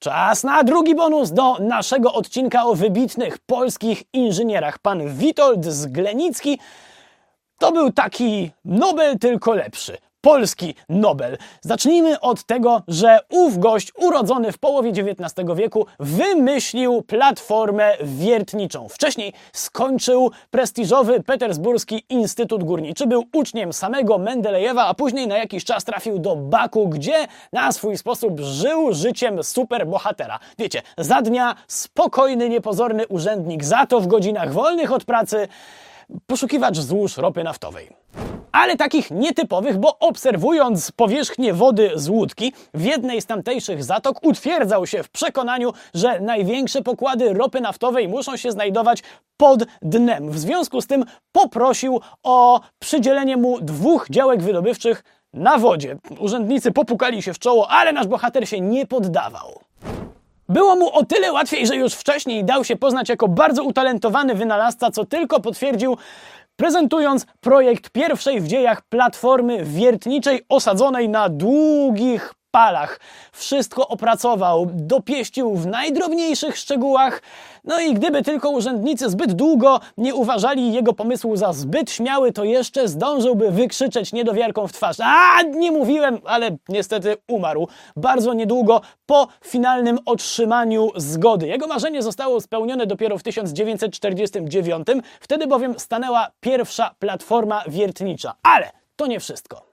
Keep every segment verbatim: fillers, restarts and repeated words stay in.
Czas na drugi bonus do naszego odcinka o wybitnych polskich inżynierach. Pan Witold Zglenicki to był taki Nobel, tylko lepszy. Polski Nobel. Zacznijmy od tego, że ów gość, urodzony w połowie dziewiętnastego wieku, wymyślił platformę wiertniczą. Wcześniej skończył prestiżowy Petersburski Instytut Górniczy, był uczniem samego Mendelejewa, a później na jakiś czas trafił do Baku, gdzie na swój sposób żył życiem superbohatera. Wiecie, za dnia spokojny, niepozorny urzędnik, za to w godzinach wolnych od pracy poszukiwacz złóż ropy naftowej. Ale takich nietypowych, bo obserwując powierzchnię wody z łódki w jednej z tamtejszych zatok utwierdzał się w przekonaniu, że największe pokłady ropy naftowej muszą się znajdować pod dnem. W związku z tym poprosił o przydzielenie mu dwóch działek wydobywczych na wodzie. Urzędnicy popukali się w czoło, ale nasz bohater się nie poddawał. Było mu o tyle łatwiej, że już wcześniej dał się poznać jako bardzo utalentowany wynalazca, co tylko potwierdził, prezentując projekt pierwszej w dziejach platformy wiertniczej osadzonej na długich palach. Wszystko opracował, dopieścił w najdrobniejszych szczegółach, no i gdyby tylko urzędnicy zbyt długo nie uważali jego pomysłu za zbyt śmiały, to jeszcze zdążyłby wykrzyczeć niedowiarkom w twarz: a, nie mówiłem, ale niestety umarł. Bardzo niedługo po finalnym otrzymaniu zgody. Jego marzenie zostało spełnione dopiero w tysiąc dziewięćset czterdziestym dziewiątym, wtedy bowiem stanęła pierwsza platforma wiertnicza. Ale to nie wszystko.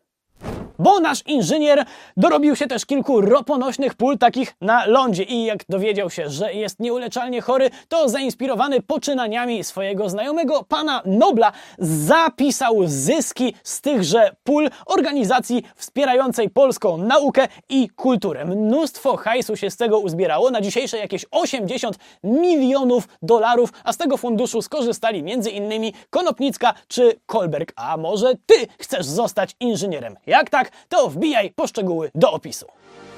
Bo nasz inżynier dorobił się też kilku roponośnych pól takich na lądzie i jak dowiedział się, że jest nieuleczalnie chory, to zainspirowany poczynaniami swojego znajomego pana Nobla zapisał zyski z tychże pól organizacji wspierającej polską naukę i kulturę. Mnóstwo hajsu się z tego uzbierało, na dzisiejsze jakieś osiemdziesiąt milionów dolarów, a z tego funduszu skorzystali między innymi Konopnicka czy Kolberg. A może ty chcesz zostać inżynierem? Jak tak, to wbijaj poszczegóły do opisu.